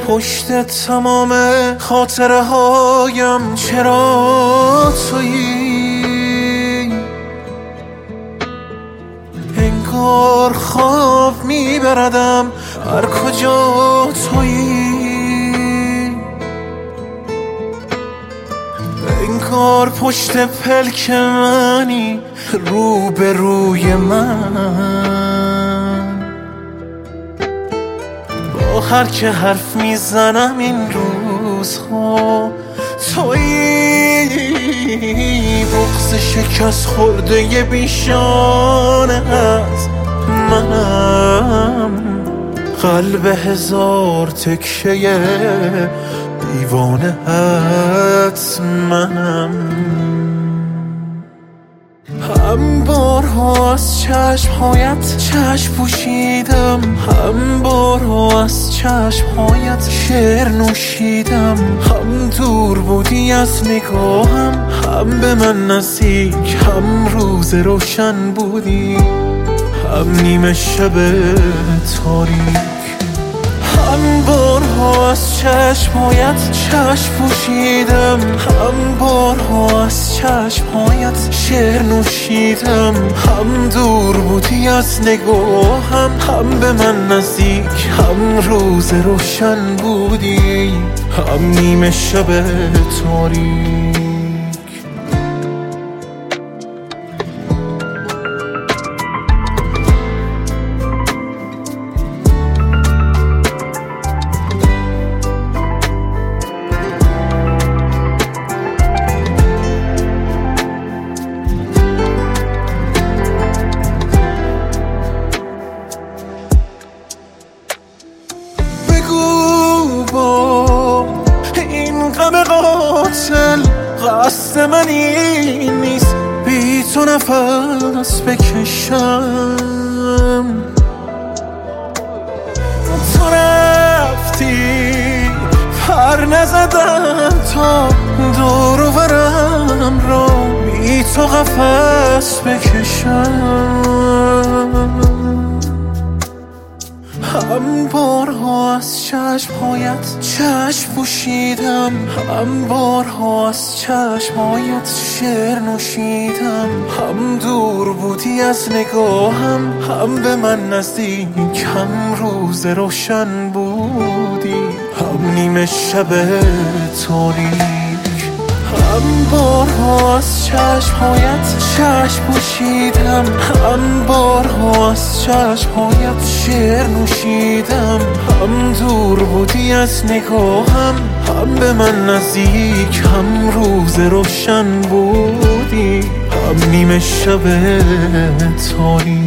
پشت تمام خاطره هایم چرا تویی؟ انگار خواب میبردم هر کجا تویی، انگار پشت پلک منی رو به روی من. با هر که حرف میزنم این روزها تویی، بغض شکست خورده ی بیشانه از منم، قلب هزار تکشه دیوانه ات منم. هم بارها از چشمهایت چشم پوشیدم، هم بارها از چشمهایت شعر نوشیدم، هم دور بودی از نگاهم، هم به من نزدیک، هم روز روشن بودی، هم نیمه شب تاریک. هم بارها از چشمهایت چشم پوشیدم، هم بارها از چشمهایت شعر نوشیدم، هم دور بودی از نگاهم، هم به من نزدیک، هم روز روشن بودی، هم نیمه شب تاریک. این غم قاتل قصد من این نیست بی تو نفس بکشم، تو رفتی پر نزدم تا دور و برم را بی تو قفس بکشم. هم بارها از چشمهایت چشم پوشیدم، هم بارها از چشمهایت شعر نوشیدم، هم دور بودی از نگاهم، هم به من نزدیک، هم روز روشن بودی، هم نیمه شب تاریک. هم بارها از چشمهایت چشم پوشیدم، هم بارها از چشمهایت شعر نوشیدم، هم دور بودی از نگاهم، هم به من نزدیک، هم روز روشن بودی، هم نیمه شب تاریک.